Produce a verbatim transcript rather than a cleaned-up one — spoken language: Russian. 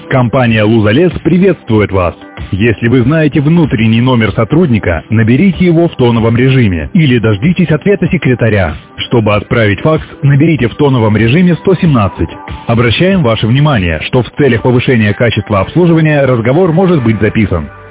Компания «Лузалес» приветствует вас. Если вы знаете внутренний номер сотрудника, наберите его в тоновом режиме или дождитесь ответа секретаря. Чтобы отправить факс, наберите в тоновом режиме сто семнадцать. Обращаем ваше внимание, что в целях повышения качества обслуживания разговор может быть записан.